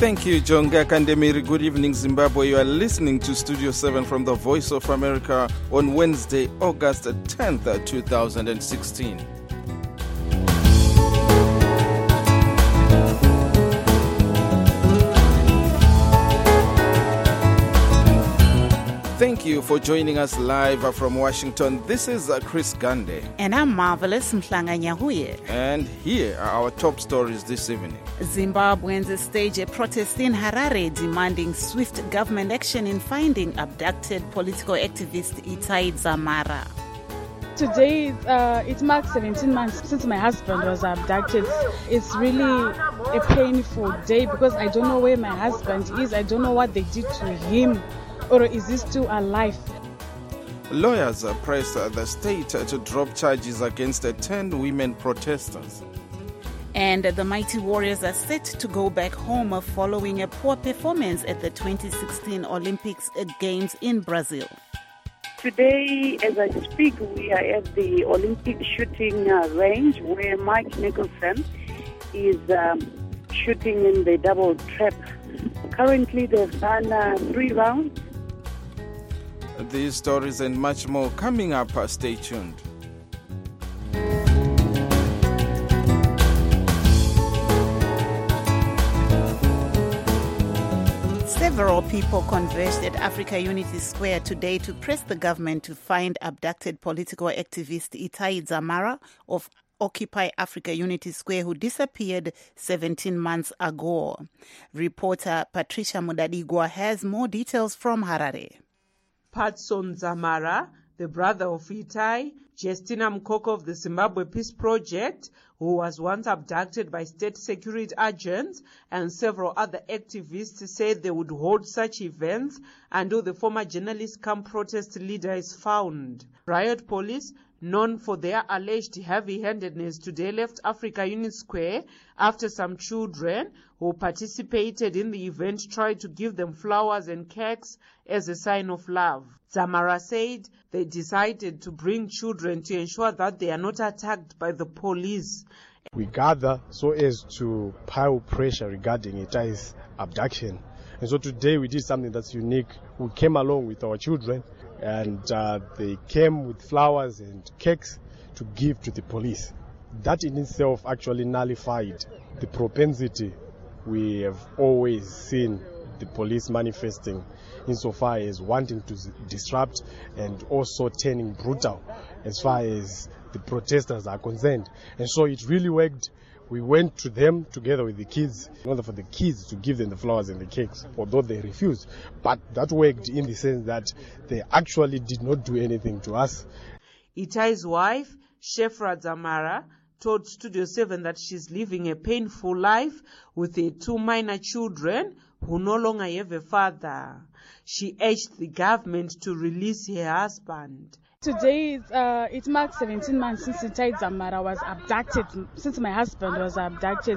Thank you, Jonga Kandemiri. Good evening, Zimbabwe. You are listening to Studio 7 from the Voice of America on Wednesday, August 10th, 2016. Thank you for joining us live from Washington. This is Chris Gande. And I'm Marvelous Mhlanga Nyahuye. And here are our top stories this evening. Zimbabweans stage a protest in Harare demanding swift government action in finding abducted political activist Itai Dzamara. Today, it marks 17 months since my husband was abducted. It's really a painful day because I don't know where my husband is. I don't know what they did to him. Or is he still alive? Lawyers press the state to drop charges against 10 women protesters. And the Mighty Warriors are set to go back home following a poor performance at the 2016 Olympics Games in Brazil. Today, as I speak, we are at the Olympic shooting range where Mike Nicholson is shooting in the double trap. Currently, they've done 3 rounds. These stories and much more coming up. Stay tuned. Several people converged at Africa Unity Square today to press the government to find abducted political activist Itai Dzamara of Occupy Africa Unity Square, who disappeared 17 months ago. Reporter Patricia Mudadigwa has more details from Harare. Patson Dzamara, the brother of Itai, Justina Mkoko of the Zimbabwe Peace Project, who was once abducted by state security agents, and several other activists said they would hold such events until the former journalist come protest leader is found. Riot police, known for their alleged heavy-handedness, today left Africa Unity Square after some children who participated in the event tried to give them flowers and cakes as a sign of love. Dzamara said they decided to bring children to ensure that they are not attacked by the police. We gather so as to pile pressure regarding Itai's abduction. And so today we did something that's unique. We came along with our children and they came with flowers and cakes to give to the police. That in itself actually nullified the propensity we have always seen the police manifesting insofar as wanting to disrupt and also turning brutal as far as the protesters are concerned. And so it really worked. We went to them together with the kids in order for the kids to give them the flowers and the cakes, although they refused. But that worked in the sense that they actually did not do anything to us. Itai's wife, Shefra Dzamara, told Studio 7 that she's living a painful life with her 2 minor children who no longer have a father. She urged the government to release her husband. Today, it marks 17 months since Itai Dzamara was abducted, since my husband was abducted.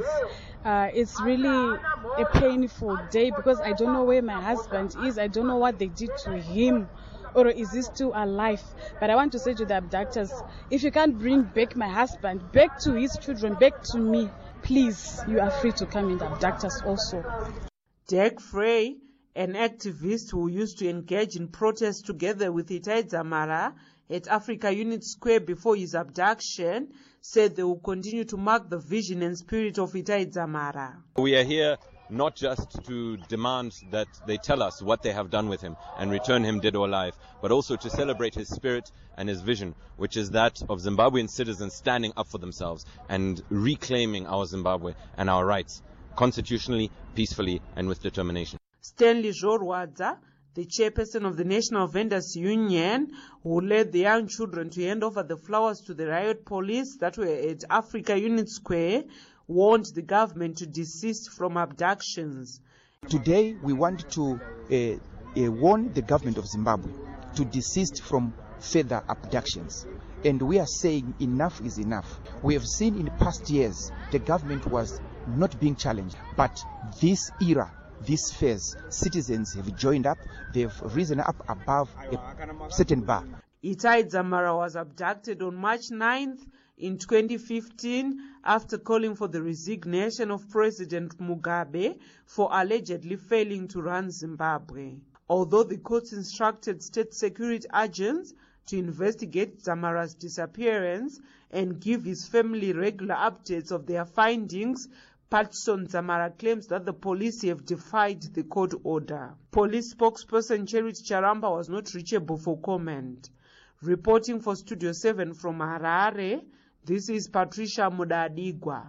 It's really a painful day because I don't know where my husband is. I don't know what they did to him. Or is he still alive? But I want to say to the abductors, if you can't bring back my husband, back to his children, back to me, please, you are free to come and abduct us also. Derek Frey, an activist who used to engage in protests together with Itai Dzamara at Africa Unity Square before his abduction, said they will continue to mark the vision and spirit of Itai Dzamara. We are here not just to demand that they tell us what they have done with him and return him dead or alive, but also to celebrate his spirit and his vision, which is that of Zimbabwean citizens standing up for themselves and reclaiming our Zimbabwe and our rights, constitutionally, peacefully, and with determination. Stanley Jorwadza, the chairperson of the National Vendors Union, who led the young children to hand over the flowers to the riot police that were at Africa Unity Square, warned the government to desist from abductions. Today, we want to warn the government of Zimbabwe to desist from further abductions. And we are saying enough is enough. We have seen in past years the government was not being challenged, but this era, this phase, citizens have joined up, they've risen up above a certain bar. Itai Dzamara was abducted on March 9th in 2015 after calling for the resignation of President Mugabe for allegedly failing to run Zimbabwe. Although the court instructed state security agents to investigate Dzamara's disappearance and give his family regular updates of their findings, Patson Dzamara claims that the police have defied the court order. Police spokesperson Charity Charamba was not reachable for comment. Reporting for Studio 7 from Harare, this is Patricia Mudadigwa.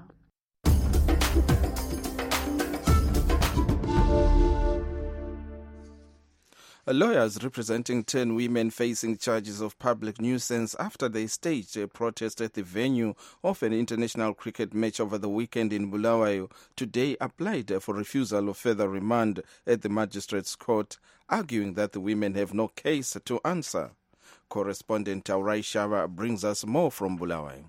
Lawyers representing 10 women facing charges of public nuisance after they staged a protest at the venue of an international cricket match over the weekend in Bulawayo today applied for refusal of further remand at the Magistrates Court, arguing that the women have no case to answer. Correspondent Taurai Shava brings us more from Bulawayo.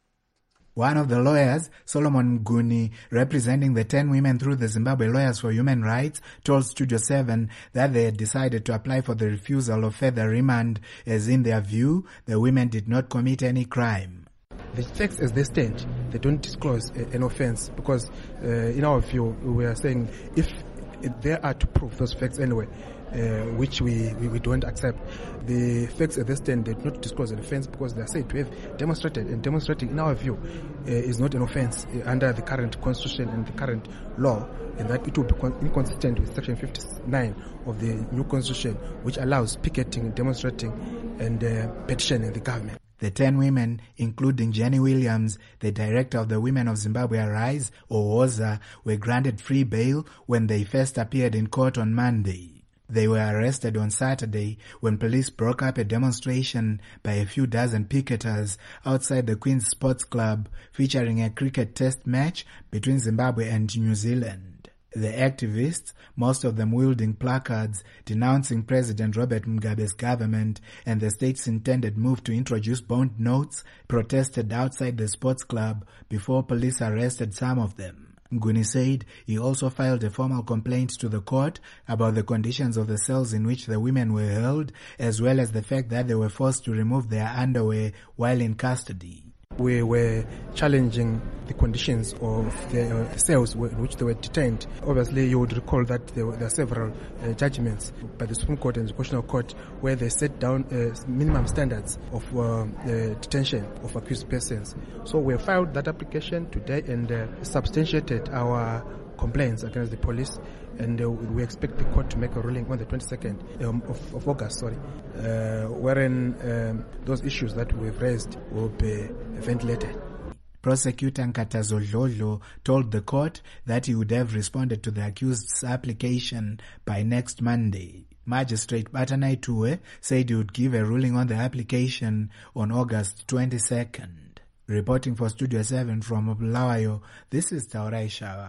One of the lawyers, Solomon Mguni, representing the 10 women through the Zimbabwe Lawyers for Human Rights, told Studio 7 that they had decided to apply for the refusal of further remand, as in their view, the women did not commit any crime. The facts as they stand, they don't disclose an offense because, in our view, we are saying if they are to prove those facts anyway, which we don't accept. The facts at this stand, they do not disclose an offense because they are said to have demonstrated, and demonstrating, in our view, is not an offense under the current constitution and the current law, and that it will be inconsistent with Section 59 of the new constitution, which allows picketing, demonstrating, and petitioning the government. The 10 women, including Jenny Williams, the director of the Women of Zimbabwe Arise, or WOZA, were granted free bail when they first appeared in court on Monday. They were arrested on Saturday when police broke up a demonstration by a few dozen picketers outside the Queen's Sports Club featuring a cricket test match between Zimbabwe and New Zealand. The activists, most of them wielding placards denouncing President Robert Mugabe's government and the state's intended move to introduce bond notes, protested outside the sports club before police arrested some of them. Nguni said he also filed a formal complaint to the court about the conditions of the cells in which the women were held, as well as the fact that they were forced to remove their underwear while in custody. We were challenging the conditions of the cells in which they were detained. Obviously, you would recall that there are several judgments by the Supreme Court and the Constitutional Court where they set down minimum standards of detention of accused persons. So we filed that application today and substantiated our complaints against the police, and we expect the court to make a ruling on the 22nd of August, wherein those issues that we've raised will be ventilated. Prosecutor Nkatazo Dlodlo told the court that he would have responded to the accused's application by next Monday. Magistrate Batanai Tue said he would give a ruling on the application on August 22nd. Reporting for Studio 7 from Bulawayo, this is Taurai Shawa.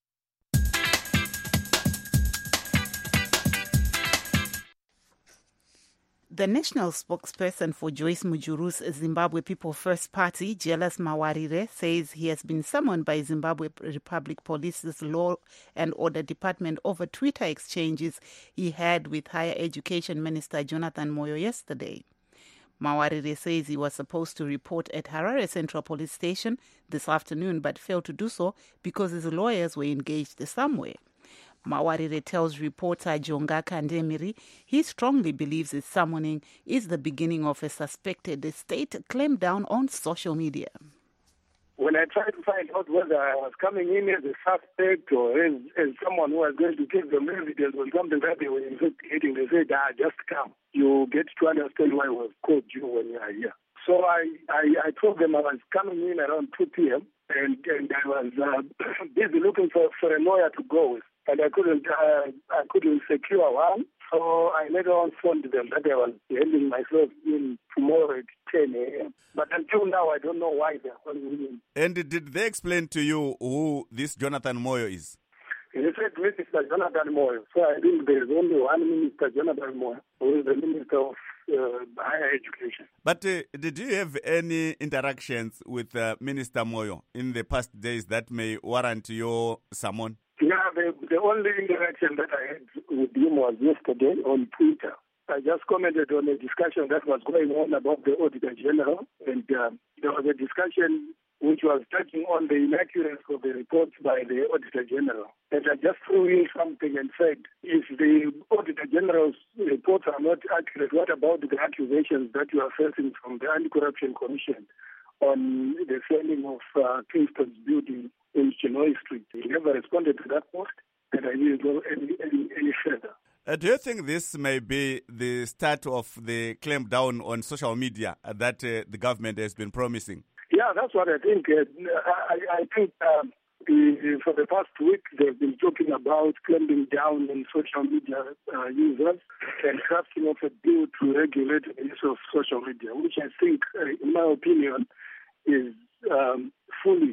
The national spokesperson for Joyce Mujuru's Zimbabwe People First Party, Jealous Mawarire, says he has been summoned by Zimbabwe Republic Police's Law and Order Department over Twitter exchanges he had with Higher Education Minister Jonathan Moyo yesterday. Mawarire says he was supposed to report at Harare Central Police Station this afternoon but failed to do so because his lawyers were engaged somewhere. Mawarire tells reporter Jonga Kandemiri he strongly believes his summoning is the beginning of a suspected state clampdown on social media. When I tried to find out whether I was coming in as a suspect or as someone who was going to give them evidence on something that they were investigating, they said, just come. You get to understand why we've called you when you are here. So I told them I was coming in around 2 p.m. and I was busy looking for a lawyer to go with. And I couldn't secure one, so I later on phoned them that I was handing myself in tomorrow at 10 a.m. But until now, I don't know why they're calling me in. And did they explain to you who this Jonathan Moyo is? They said Mr. Jonathan Moyo. So I think there is only one Minister, Jonathan Moyo, who is the Minister of Higher Education. But did you have any interactions with Minister Moyo in the past days that may warrant your summon? Yeah, the only interaction that I had with him was yesterday on Twitter. I just commented on a discussion that was going on about the Auditor General, and there was a discussion which was touching on the inaccuracy of the reports by the Auditor General. And I just threw in something and said, if the Auditor General's reports are not accurate, what about the accusations that you are facing from the Anti-Corruption Commission on the selling of Kingston's building in Chinoy Street? He never responded to that post, and I didn't go any further. Do you think this may be the start of the clampdown on social media that the government has been promising? Yeah, that's what I think. I think for the past week they've been talking about clamping down on social media users and crafting of a bill to regulate the use of social media, which I think, in my opinion, is foolish.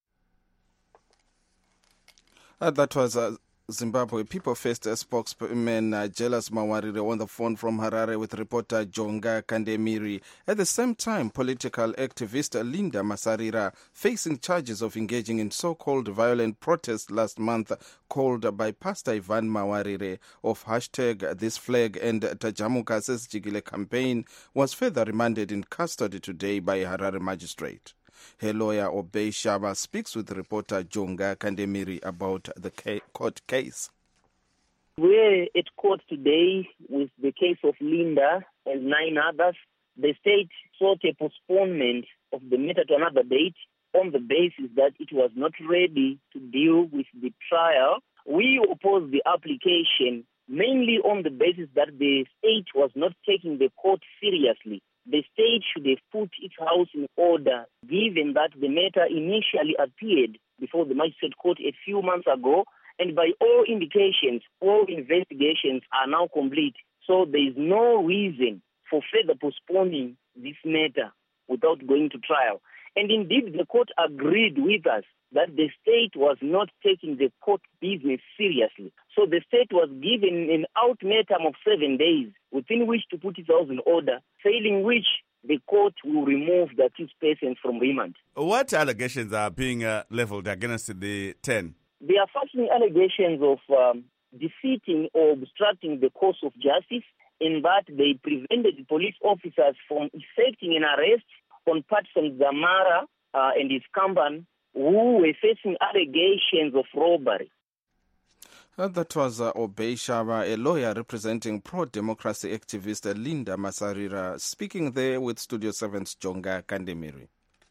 That was Zimbabwe People First spokesman Jealous Mawarire on the phone from Harare with reporter Jonga Kandemiri. At the same time, political activist Linda Masarira facing charges of engaging in so-called violent protests last month called by Pastor Ivan Mawarire of #ThisFlag and Tajamuka Says Jigile campaign was further remanded in custody today by a Harare magistrate. Her lawyer Obey Shaba speaks with reporter Jonga Kandemiri about the court case. We're at court today with the case of Linda and 9 others. The state sought a postponement of the matter to another date on the basis that it was not ready to deal with the trial. We opposed the application mainly on the basis that the state was not taking the court seriously. The state should have put its house in order, given that the matter initially appeared before the magistrate court a few months ago, and by all indications, all investigations are now complete. So there is no reason for further postponing this matter without going to trial. And indeed, the court agreed with us that the state was not taking the court business seriously. So the state was given an ultimatum of 7 days within which to put its house in order, failing which the court will remove the accused persons from remand. What allegations are being leveled against the 10? They are facing allegations of defeating or obstructing the course of justice, in that they prevented police officers from effecting an arrest on Patson Zamara and his company, who were facing allegations of robbery. That was Obey Shaba, a lawyer representing pro-democracy activist Linda Masarira, speaking there with Studio 7's Jonga Kandemiri.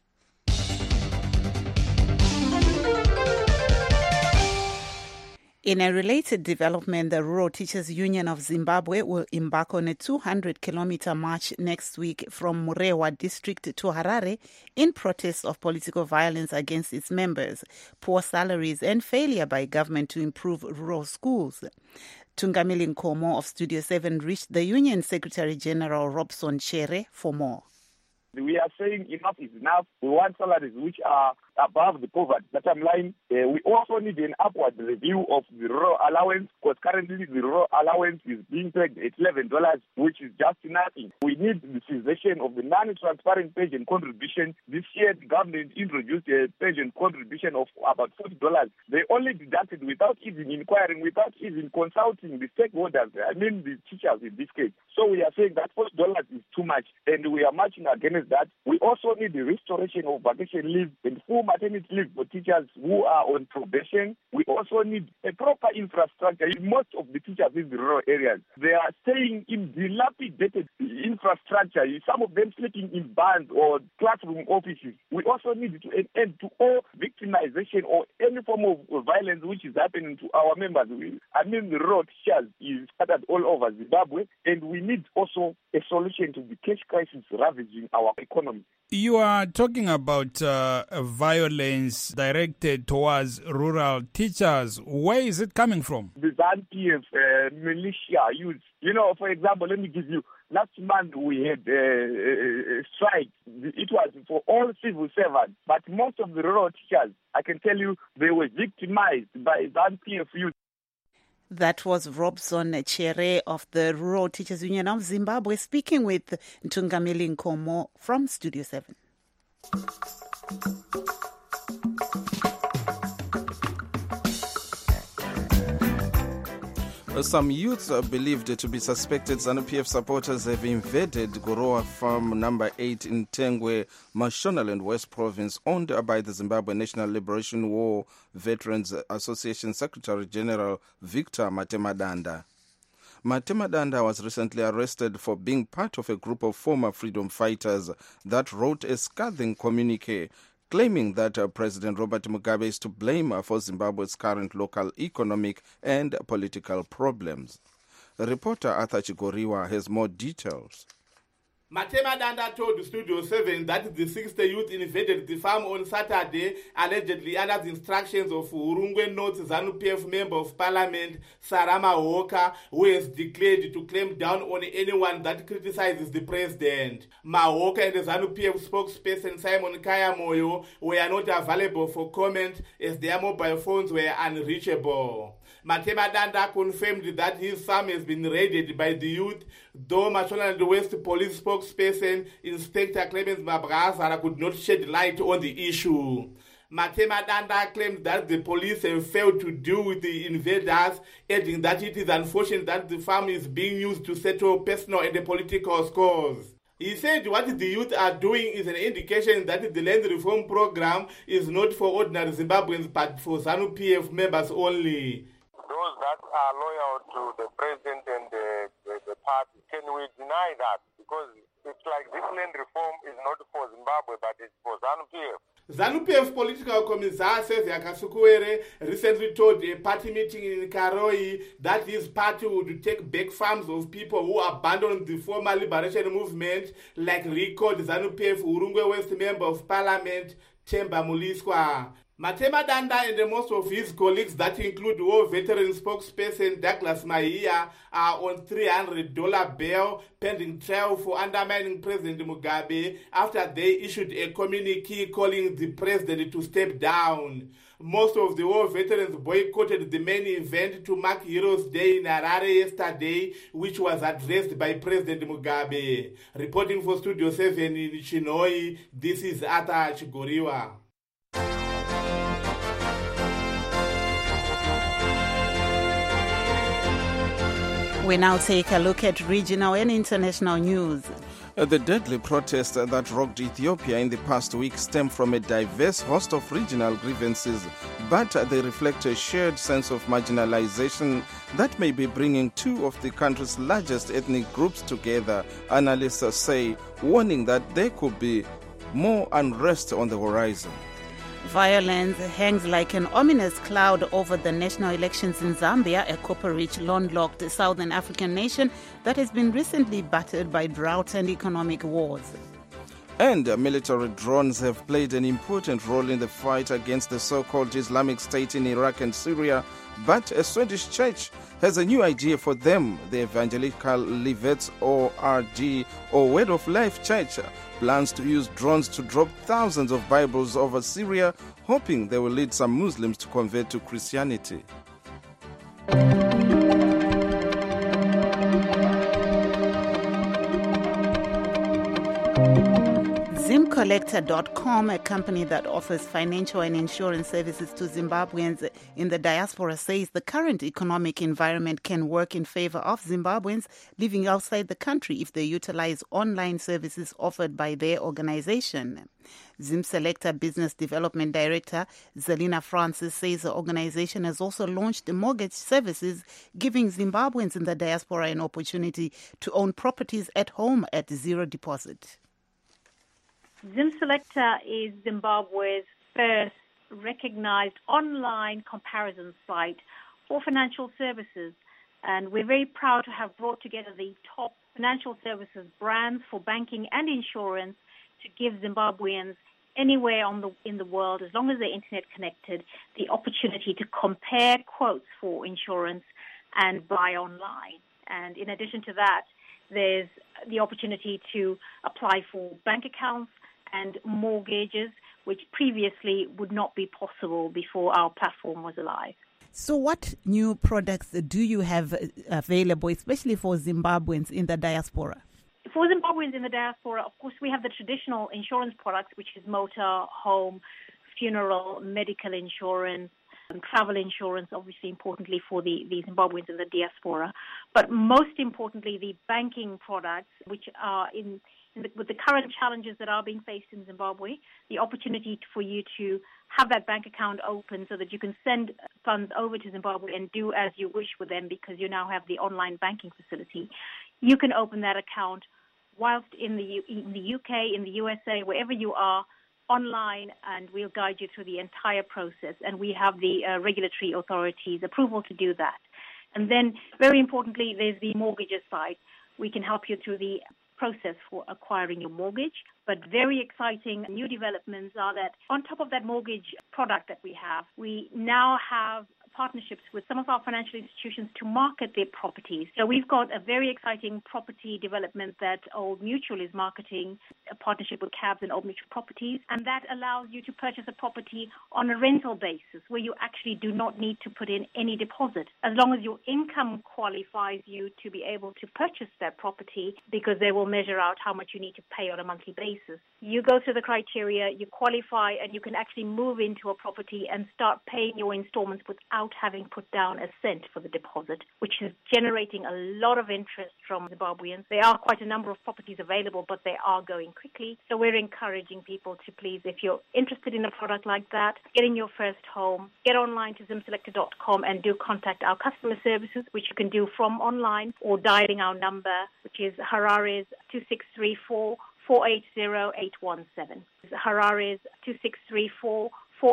In a related development, the Rural Teachers Union of Zimbabwe will embark on a 200-kilometer march next week from Murewa district to Harare in protest of political violence against its members, poor salaries and failure by government to improve rural schools. Tungamili Nkomo of Studio 7 reached the Union Secretary General Robson Chere for more. We are saying enough is enough. We want salaries which are above the poverty bottom line. We also need an upward review of the rural allowance, because currently the rural allowance is being paid at $11, which is just nothing. We need the cessation of the non-transparent pension contribution. This year, the government introduced a pension contribution of about $40. They only deducted without even inquiring, without even consulting the stakeholders, I mean the teachers in this case. So we are saying that $40 is too much, and we are marching against that. We also need the restoration of vacation leave and full maternity leave for teachers who are on probation. We also need a proper infrastructure. Most of the teachers in the rural areas, they are staying in dilapidated infrastructure. Some of them sleeping in barns or classroom offices. We also need to end to all victimization or any form of violence which is happening to our members. I mean, the rural teachers is scattered all over Zimbabwe, and we need also a solution to the cash crisis ravaging our economy. You are talking about violence directed towards rural teachers. Where is it coming from? The ZANU-PF militia youth. You know, for example, let me give you, last month we had a strike. It was for all civil servants, but most of the rural teachers, I can tell you, they were victimized by ZANU-PF youth. That was Robson Chere of the Rural Teachers Union of Zimbabwe speaking with Tungamili Nkomo from Studio 7. Some youths are believed to be suspected ZANU-PF supporters have invaded Gorowa Farm number 8 in Tengwe, Mashonaland West Province, owned by the Zimbabwe National Liberation War Veterans Association Secretary General Victor Matemadanda. Matemadanda was recently arrested for being part of a group of former freedom fighters that wrote a scathing communique claiming that President Robert Mugabe is to blame for Zimbabwe's current local economic and political problems. Reporter Arthur Chigoriwa has more details. Matemadanda told Studio 7 that the 60 youth invaded the farm on Saturday, allegedly under the instructions of Urungwe North ZANU-PF Member of Parliament Sarama Mahoka, who has declared to clamp down on anyone that criticizes the president. Mahoka and the ZANU-PF spokesperson Simon Kayamoyo were not available for comment as their mobile phones were unreachable. Matemadanda confirmed that his farm has been raided by the youth, though Mashonaland West Police spokesperson Inspector Clemens Mabrazara could not shed light on the issue. Matemadanda claimed that the police have failed to deal with the invaders, adding that it is unfortunate that the farm is being used to settle personal and political scores. He said what the youth are doing is an indication that the land reform program is not for ordinary Zimbabweans but for ZANU-PF members only. Those that are loyal to the president and the party, can we deny that? Because it's like this land reform is not for Zimbabwe, but it's for ZANU-PF. ZANU-PF political commissar Sezia Kasukuwere recently told a party meeting in Karoi that his party would take back farms of people who abandoned the former liberation movement, like recalled ZANU-PF Urungwe West Member of Parliament Themba Muliswa. Matemadanda and most of his colleagues, that include war veteran spokesperson Douglas Mahiya, are on $300 bail pending trial for undermining President Mugabe after they issued a communique calling the president to step down. Most of the war veterans boycotted the main event to mark Heroes Day in Harare yesterday, which was addressed by President Mugabe. Reporting for Studio 7 in Chinoi, this is Arthur Chigoriwa. We now take a look at regional and international news. The deadly protests that rocked Ethiopia in the past week stem from a diverse host of regional grievances, but they reflect a shared sense of marginalization that may be bringing two of the country's largest ethnic groups together, analysts say, warning that there could be more unrest on the horizon. Violence hangs like an ominous cloud over the national elections in Zambia, a copper-rich, landlocked southern African nation that has been recently battered by drought and economic wars. And military drones have played an important role in the fight against the so-called Islamic State in Iraq and Syria, but a Swedish church has a new idea for them. The Evangelical Livets ORG, or Word of Life Church, plans to use drones to drop thousands of Bibles over Syria, hoping they will lead some Muslims to convert to Christianity. ZimCollector.com, a company that offers financial and insurance services to Zimbabweans in the diaspora, says the current economic environment can work in favor of Zimbabweans living outside the country if they utilize online services offered by their organization. ZimSelector Business Development Director Zelina Francis says the organization has also launched mortgage services, giving Zimbabweans in the diaspora an opportunity to own properties at home at zero deposit. ZimSelector is Zimbabwe's first recognized online comparison site for financial services. And we're very proud to have brought together the top financial services brands for banking and insurance to give Zimbabweans anywhere in the world, as long as they're internet connected, the opportunity to compare quotes for insurance and buy online. And in addition to that, there's the opportunity to apply for bank accounts and mortgages, which previously would not be possible before our platform was alive. So what new products do you have available, especially for Zimbabweans in the diaspora? For Zimbabweans in the diaspora, of course, we have the traditional insurance products, which is motor, home, funeral, medical insurance, travel insurance, obviously importantly for the Zimbabweans in the diaspora, but most importantly the banking products, which are with the current challenges that are being faced in Zimbabwe, the opportunity for you to have that bank account open so that you can send funds over to Zimbabwe and do as you wish with them because you now have the online banking facility. You can open that account whilst in the UK, in the USA, wherever you are, online, and we'll guide you through the entire process. And we have the regulatory authorities' approval to do that. And then, very importantly, there's the mortgages side. We can help you through the process for acquiring your mortgage. But very exciting new developments are that on top of that mortgage product that we have, we now have partnerships with some of our financial institutions to market their properties. So we've got a very exciting property development that Old Mutual is marketing, a partnership with Cabs and Old Mutual Properties, and that allows you to purchase a property on a rental basis where you actually do not need to put in any deposit, as long as your income qualifies you to be able to purchase that property, because they will measure out how much you need to pay on a monthly basis. You go through the criteria, you qualify, and you can actually move into a property and start paying your installments without having put down a cent for the deposit, which is generating a lot of interest from Zimbabweans. There are quite a number of properties available, but they are going quickly. So we're encouraging people to please, if you're interested in a product like that, get in your first home, get online to zimselector.com and do contact our customer services, which you can do from online or dialing our number, which is Harare's 2634 480-817. Harare's 2634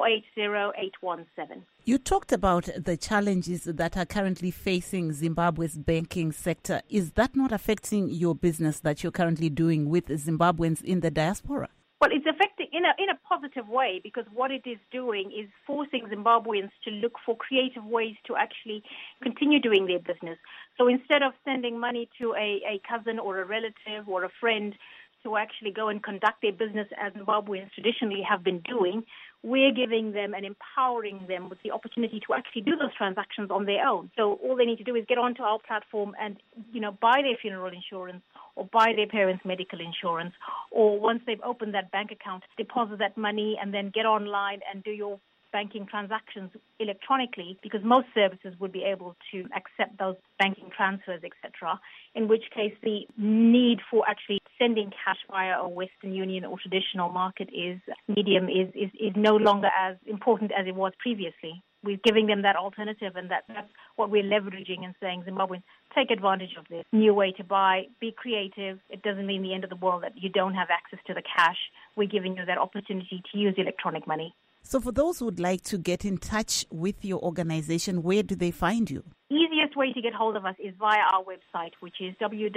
480-817. You talked about the challenges that are currently facing Zimbabwe's banking sector. Is that not affecting your business that you're currently doing with Zimbabweans in the diaspora? Well, it's affecting in a positive way, because what it is doing is forcing Zimbabweans to look for creative ways to actually continue doing their business. So instead of sending money to a cousin or a relative or a friend to actually go and conduct their business as Zimbabweans traditionally have been doing, we're giving them and empowering them with the opportunity to actually do those transactions on their own. So all they need to do is get onto our platform and, buy their funeral insurance or buy their parents' medical insurance, or once they've opened that bank account, deposit that money and then get online and do your banking transactions electronically, because most services would be able to accept those banking transfers, etc., in which case the need for actually sending cash via a Western Union or traditional market medium is no longer as important as it was previously. We're giving them that alternative, and that's what we're leveraging and saying, Zimbabweans, take advantage of this new way to buy, be creative. It doesn't mean the end of the world that you don't have access to the cash. We're giving you that opportunity to use electronic money. So for those who would like to get in touch with your organization, where do they find you? Easiest way to get hold of us is via our website, which is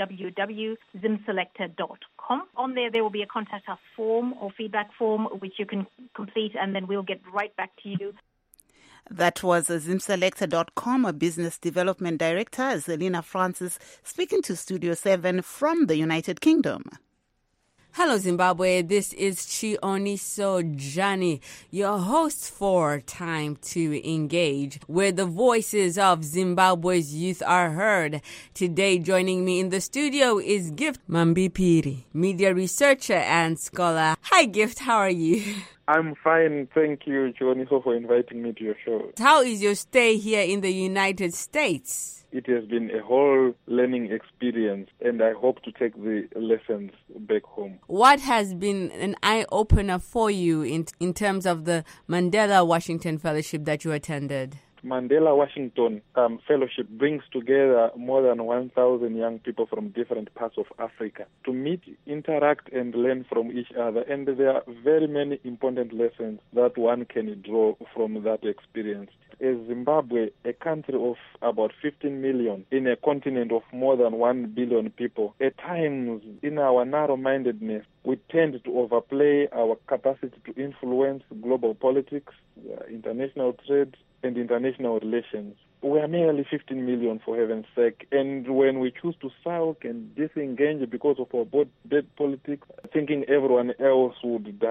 www.zimselector.com. On there will be a contact us form or feedback form, which you can complete, and then we'll get right back to you. That was zimselector.com, a business development director, Zelina Francis, speaking to Studio 7 from the United Kingdom. Hello, Zimbabwe. This is Chioniso Jani, your host for Time to Engage, where the voices of Zimbabwe's youth are heard. Today, joining me in the studio is Gift Mambipiri, media researcher and scholar. Hi, Gift. How are you? I'm fine. Thank you, Chioniso, for inviting me to your show. How is your stay here in the United States? It has been a whole learning experience, and I hope to take the lessons back home. What has been an eye-opener for you in terms of the Mandela Washington Fellowship that you attended? Mandela Washington Fellowship brings together more than 1,000 young people from different parts of Africa to meet, interact, and learn from each other. And there are very many important lessons that one can draw from that experience. As Zimbabwe, a country of about 15 million in a continent of more than 1 billion people, at times in our narrow-mindedness, we tend to overplay our capacity to influence global politics, international trade, and international relations. We are merely 15 million, for heaven's sake. And when we choose to sulk and disengage because of our bad politics, thinking everyone else would die or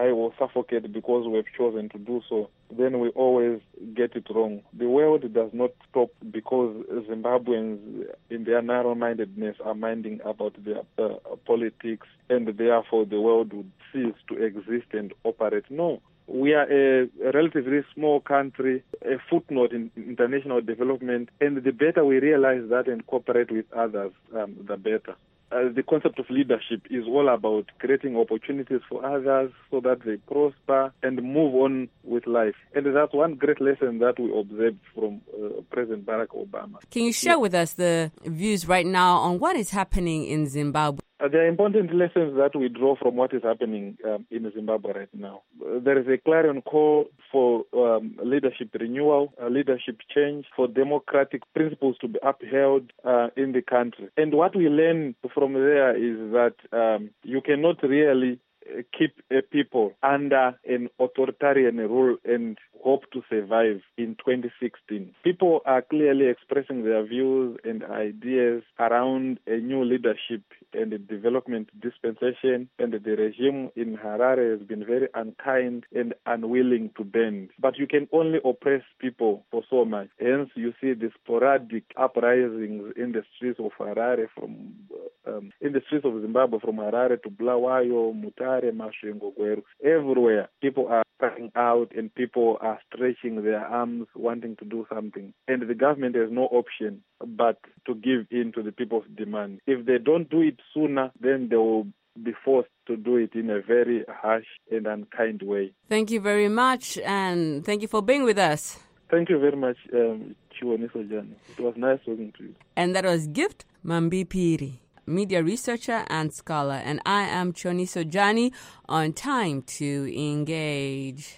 suffocate because we have chosen to do so, then we always get it wrong. The world does not stop because Zimbabweans in their narrow-mindedness are minding about their politics, and therefore the world would cease to exist and operate. No. We are a relatively small country, a footnote in international development, and the better we realize that and cooperate with others, the better. The concept of leadership is all about creating opportunities for others so that they prosper and move on with life. And that's one great lesson that we observed from President Barack Obama. Can you share with us the views right now on what is happening in Zimbabwe? There are important lessons that we draw from what is happening in Zimbabwe right now. There is a clarion call for leadership renewal, leadership change, for democratic principles to be upheld in the country. And what we learn from there is that you cannot really keep a people under an authoritarian rule and hope to survive in 2016. People are clearly expressing their views and ideas around a new leadership and a development dispensation, and the regime in Harare has been very unkind and unwilling to bend. But you can only oppress people for so much. Hence, you see the sporadic uprisings in the streets of Harare, in the streets of Zimbabwe, from Harare to Bulawayo, Mutare, Masvingo, Gweru. Everywhere, people are crying out and people are stretching their arms, wanting to do something. And the government has no option but to give in to the people's demand. If they don't do it sooner, then they will be forced to do it in a very harsh and unkind way. Thank you very much, and thank you for being with us. Thank you very much, Chioniso Jani. It was nice talking to you. And that was Gift Mambipiri, media researcher and scholar. And I am Chioniso Jani on Time to Engage.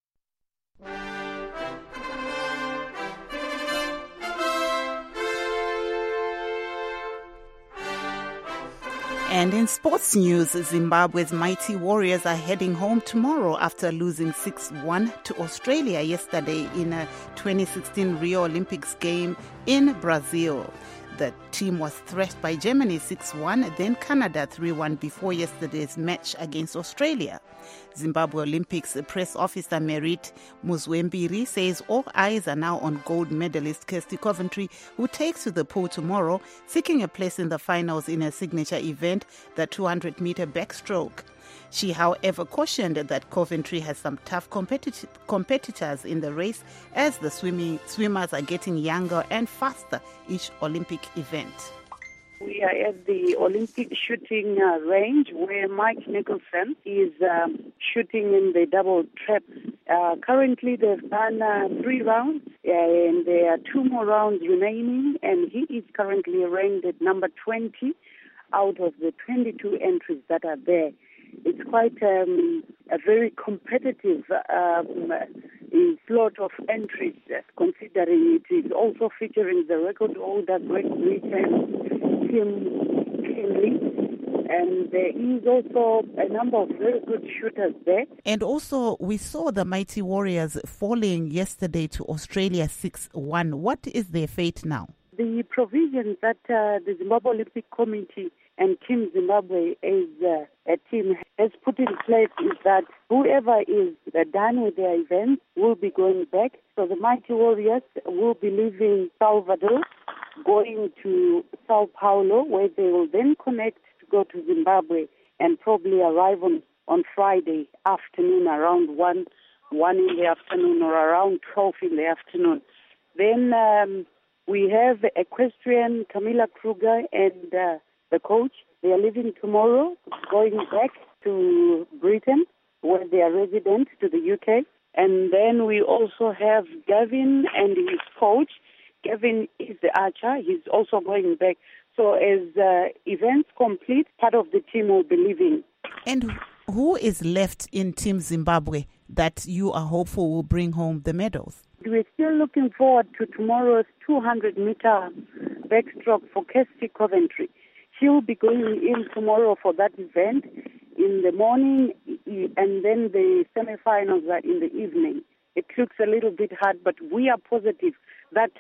And in sports news, Zimbabwe's mighty Warriors are heading home tomorrow after losing 6-1 to Australia yesterday in a 2016 Rio Olympics game in Brazil. The team was thrashed by Germany 6-1, then Canada 3-1 before yesterday's match against Australia. Zimbabwe Olympics press officer Merit Muzwembiri says all eyes are now on gold medalist Kirsty Coventry, who takes to the pool tomorrow, seeking a place in the finals in her signature event, the 200-meter backstroke. She, however, cautioned that Coventry has some tough competitors in the race as the swimmers are getting younger and faster each Olympic event. We are at the Olympic shooting range where Mike Nicholson is shooting in the double trap. Currently, they've done 3 rounds, and there are 2 more rounds remaining, and he is currently ranked at number 20 out of the 22 entries that are there. It's quite a very competitive slot of entries, considering it is also featuring the record holder Great Britain, Tim Kinley, and there is also a number of very good shooters there. And also, we saw the mighty Warriors falling yesterday to Australia 6-1. What is their fate now? The provisions that the Zimbabwe Olympic Committee and Team Zimbabwe as a team has put in place is that whoever is done with their events will be going back. So the mighty Warriors will be leaving Salvador, going to Sao Paulo, where they will then connect to go to Zimbabwe and probably arrive on Friday afternoon around 1 in the afternoon or around 12 in the afternoon. Then we have equestrian Camilla Kruger and the coach. They are leaving tomorrow, going back to Britain, where they are resident, to the UK. And then we also have Gavin and his coach. Gavin is the archer. He's also going back. So as events complete, part of the team will be leaving. And who is left in Team Zimbabwe that you are hopeful will bring home the medals? We're still looking forward to tomorrow's 200-meter backstroke for Kirsty Coventry. She'll be going in tomorrow for that event in the morning, and then the semifinals are in the evening. It looks a little bit hard, but we are positive that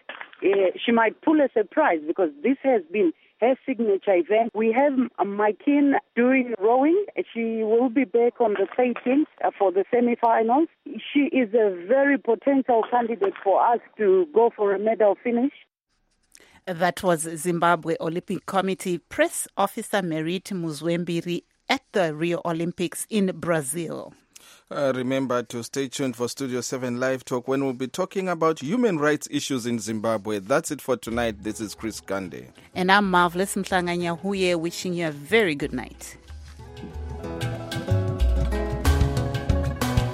she might pull a surprise because this has been her signature event. We have Maikin doing rowing. She will be back on the 18th for the semi-finals. She is a very potential candidate for us to go for a medal finish. That was Zimbabwe Olympic Committee Press Officer Merit Muzwembiri at the Rio Olympics in Brazil. Remember to stay tuned for Studio 7 Live Talk when we'll be talking about human rights issues in Zimbabwe. That's it for tonight. This is Chris Gande. And I'm Marvelous Mhlanganya Huye, wishing you a very good night.